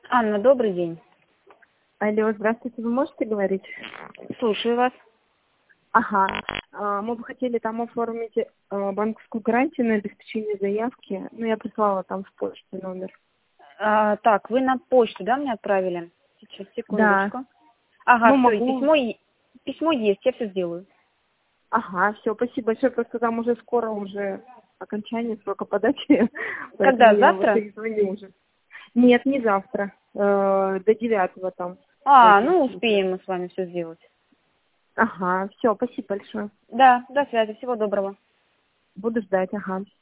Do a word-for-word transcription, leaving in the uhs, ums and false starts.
Анна, добрый день. Алло, здравствуйте, вы можете говорить? Слушаю вас. Ага. А, Мы бы хотели там оформить э, банковскую гарантию на обеспечение заявки. Ну, я прислала там в почте номер. А, так, вы на почту, да, мне отправили? Сейчас, Да. секундочку. Ага, Ну, все, и могу. письмо, е- письмо есть, я все сделаю. Ага, все, спасибо большое. Просто там уже скоро уже окончание срока подачи. Поэтому Когда, я вот завтра? перезвоню уже. Нет, не завтра. Э, До девятого там. А, Поэтому ну смотрю. успеем мы с вами все сделать. Ага, все, спасибо большое. Да, до связи, всего доброго. Буду ждать, ага.